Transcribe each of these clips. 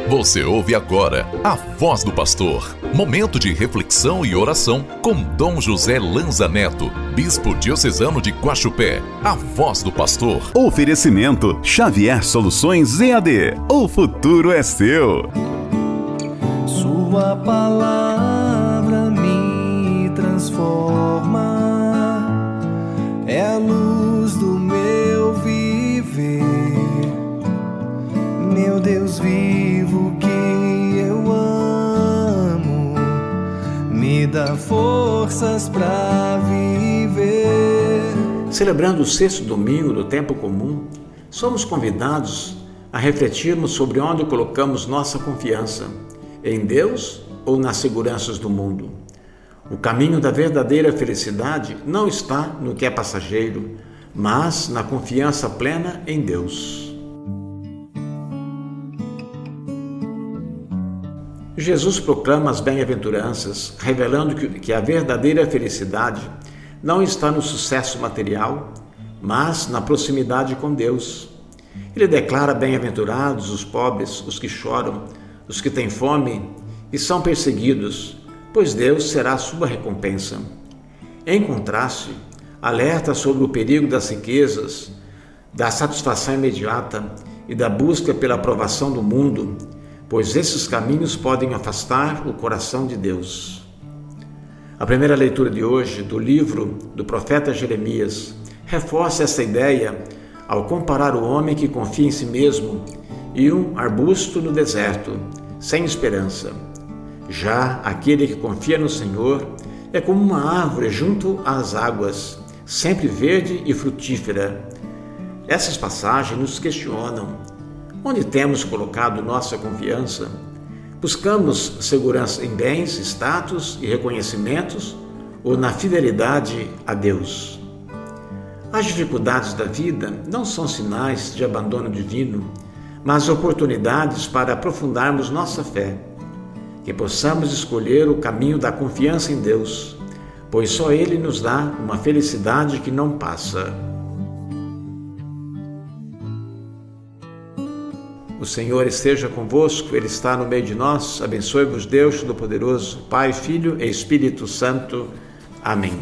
Você ouve agora a Voz do Pastor. Momento de reflexão e oração com Dom José Lanza Neto, Bispo Diocesano de Guaxupé. A Voz do Pastor. Oferecimento Xavier Soluções EAD. O futuro é seu. Sua palavra me transforma, é a luz do meu viver. Meu Deus vivo que eu amo, me dá forças para viver. Celebrando o sexto domingo do tempo comum, somos convidados a refletirmos sobre onde colocamos nossa confiança, em Deus ou nas seguranças do mundo. O caminho da verdadeira felicidade não está no que é passageiro, mas na confiança plena em Deus. Jesus proclama as bem-aventuranças, revelando que a verdadeira felicidade não está no sucesso material, mas na proximidade com Deus. Ele declara bem-aventurados os pobres, os que choram, os que têm fome e são perseguidos, pois Deus será a sua recompensa. Em contraste, alerta sobre o perigo das riquezas, da satisfação imediata e da busca pela aprovação do mundo, pois esses caminhos podem afastar o coração de Deus. A primeira leitura de hoje, do livro do profeta Jeremias, reforça essa ideia ao comparar o homem que confia em si mesmo e um arbusto no deserto, sem esperança. Já aquele que confia no Senhor é como uma árvore junto às águas, sempre verde e frutífera. Essas passagens nos questionam: onde temos colocado nossa confiança? Buscamos segurança em bens, status e reconhecimentos ou na fidelidade a Deus? As dificuldades da vida não são sinais de abandono divino, mas oportunidades para aprofundarmos nossa fé. Que possamos escolher o caminho da confiança em Deus, pois só Ele nos dá uma felicidade que não passa. O Senhor esteja convosco, Ele está no meio de nós. Abençoe-vos Deus Todo-Poderoso, Pai, Filho e Espírito Santo. Amém.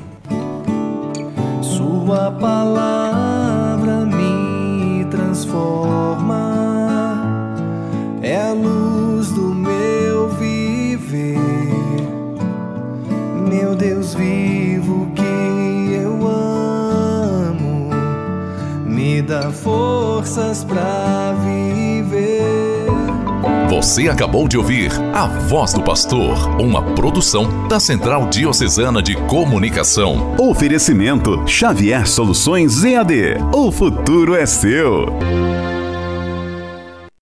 Sua palavra me transforma, é a luz do meu viver. Meu Deus vivo que eu amo, me dá forças para viver. Você acabou de ouvir A Voz do Pastor, uma produção da Central Diocesana de Comunicação. Oferecimento Xavier Soluções EAD. O futuro é seu.